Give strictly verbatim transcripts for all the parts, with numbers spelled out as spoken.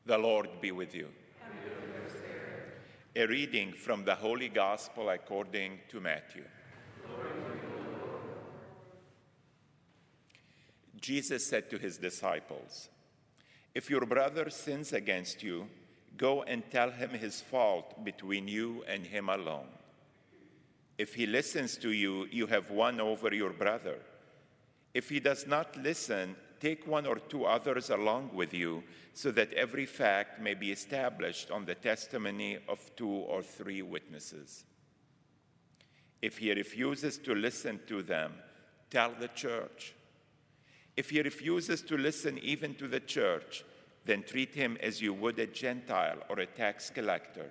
The Lord be with you. And with your spirit. A reading from the Holy Gospel according to Matthew. Glory to you, Lord. Jesus said to his disciples, "If your brother sins against you, go and tell him his fault between you and him alone. If he listens to you, you have won over your brother. If he does not listen, take one or two others along with you, so that every fact may be established on the testimony of two or three witnesses. If he refuses to listen to them, tell the church. If he refuses to listen even to the church, then treat him as you would a Gentile or a tax collector.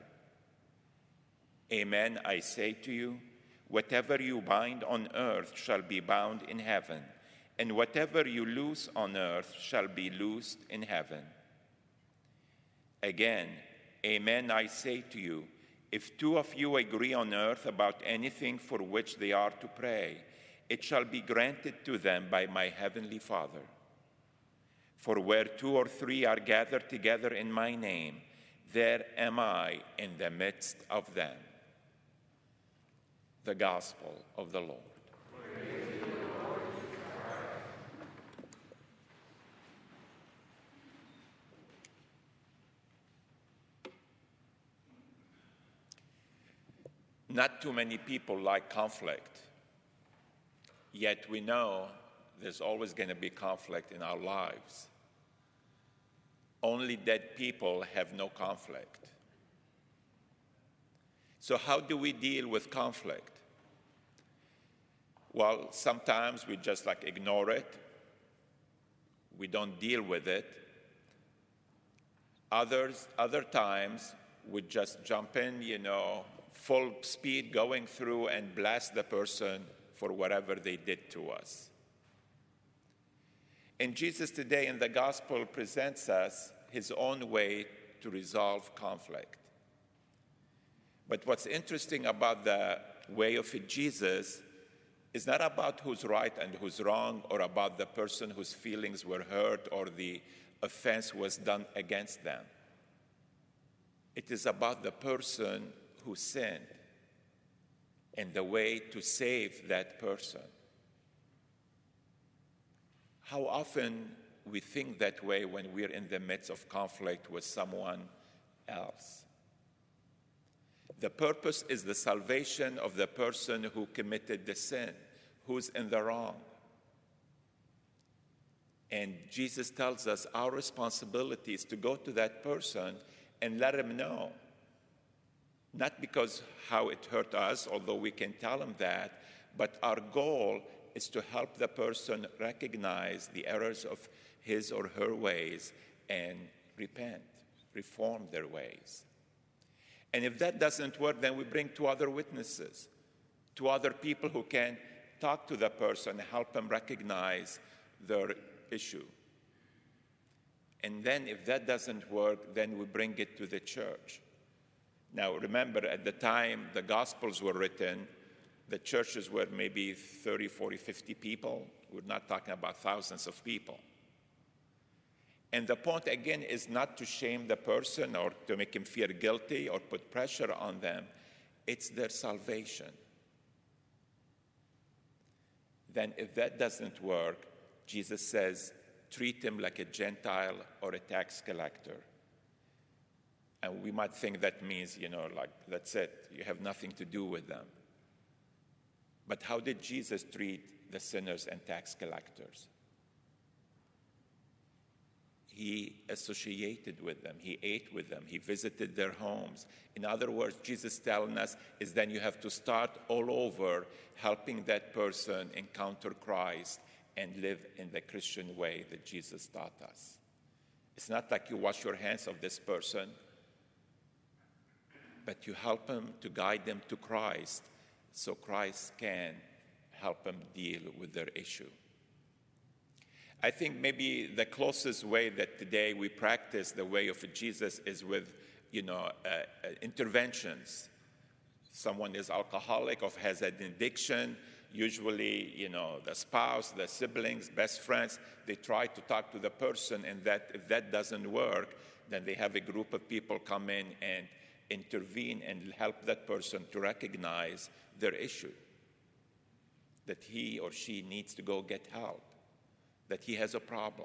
Amen, I say to you, whatever you bind on earth shall be bound in heaven, and whatever you loose on earth shall be loosed in heaven. Again, amen, I say to you, if two of you agree on earth about anything for which they are to pray, it shall be granted to them by my heavenly Father. For where two or three are gathered together in my name, there am I in the midst of them." The Gospel of the Lord. Not too many people like conflict, yet we know there's always going to be conflict in our lives. Only dead people have no conflict. So how do we deal with conflict? Well, sometimes we just like ignore it. We don't deal with it. Others, other times we just jump in, you know, full speed going through and blast the person for whatever they did to us. And Jesus today in the gospel presents us his own way to resolve conflict. But what's interesting about the way of Jesus is not about who's right and who's wrong, or about the person whose feelings were hurt or the offense was done against them. It is about the person who sinned and the way to save that person. How often we think that way when we're in the midst of conflict with someone else. The purpose is the salvation of the person who committed the sin, who's in the wrong. And Jesus tells us our responsibility is to go to that person and let him know. Not because how it hurt us, although we can tell him that, but our goal is to help the person recognize the errors of his or her ways and repent, reform their ways. And if that doesn't work, then we bring two other witnesses, two other people who can talk to the person and help them recognize their issue. And then if that doesn't work, then we bring it to the church. Now, remember, at the time the Gospels were written, the churches were maybe thirty, forty, fifty people. We're not talking about thousands of people. And the point, again, is not to shame the person or to make him feel guilty or put pressure on them. It's their salvation. Then if that doesn't work, Jesus says, treat him like a Gentile or a tax collector. And we might think that means, you know, like, that's it. You have nothing to do with them. But how did Jesus treat the sinners and tax collectors? He associated with them. He ate with them. He visited their homes. In other words, Jesus telling us is then you have to start all over helping that person encounter Christ and live in the Christian way that Jesus taught us. It's not like you wash your hands of this person, but you help them to guide them to Christ so Christ can help them deal with their issue. I think maybe the closest way that today we practice the way of Jesus is with, you know, uh, uh, interventions. Someone is alcoholic or has an addiction. usually, you know, the spouse, the siblings, best friends, they try to talk to the person, and that if that doesn't work, then they have a group of people come in and intervene and help that person to recognize their issue, that he or she needs to go get help, that he has a problem.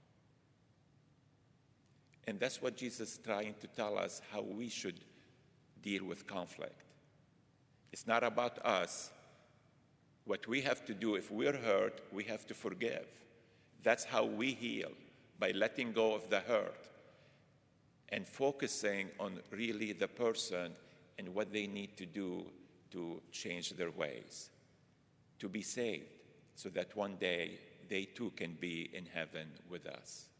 And that's what Jesus is trying to tell us, how we should deal with conflict. It's not about us. What we have to do, if we're hurt, we have to forgive. That's how we heal, by letting go of the hurt and focusing on really the person and what they need to do to change their ways, to be saved, so that one day they too can be in heaven with us.